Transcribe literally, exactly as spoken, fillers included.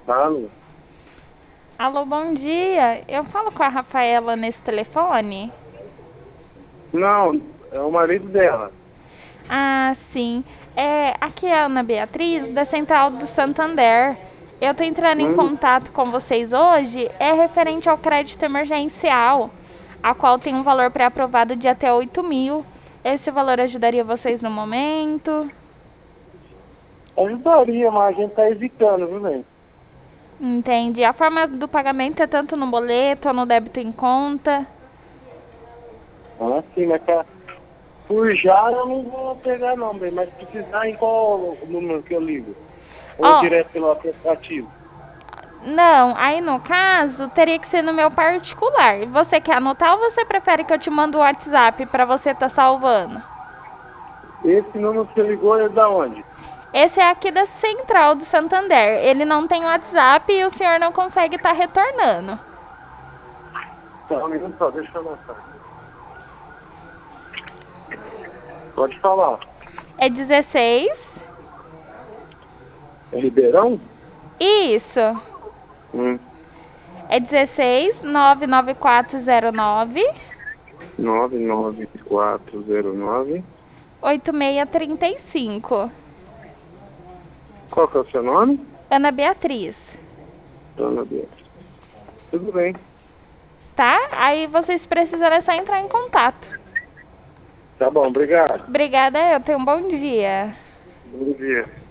Alô? Alô, bom dia. Eu falo com a Rafaela nesse telefone? Não, é o marido dela. Ah, sim. É, aqui é a Ana Beatriz, da Central do Santander. Eu tô entrando em Hum, contato com vocês hoje, é referente ao crédito emergencial, a qual tem um valor pré-aprovado de até oito mil. Esse valor ajudaria vocês no momento? ajudaria, mas a gente tá evitando, viu, velho? Entende? A forma do pagamento é tanto no boleto ou no débito em conta? Ah, sim, mas pra, por já eu não vou pegar não, bem, mas precisar em qual número que eu ligo? Ou Ó, direto pelo aplicativo? não, aí no caso teria que ser no meu particular. Você quer anotar ou você prefere que eu te mande o WhatsApp para você estar salvando? Esse número que você ligou é da onde? Esse é aqui da Central do Santander. Ele não tem WhatsApp e o senhor não consegue estar retornando. Tá, um minuto só, deixa eu anotar. Pode falar. É dezesseis? É Ribeirão? Isso. Hum, É dezesseis nove nove quatro zero nove nove nove quatro zero nove. oito seis três cinco. Qual que é o seu nome? Ana Beatriz. Dona Beatriz. Tudo bem. Tá? Aí vocês precisam é só entrar em contato. Tá bom, obrigado. Obrigada, eu tenho um bom dia. Bom dia.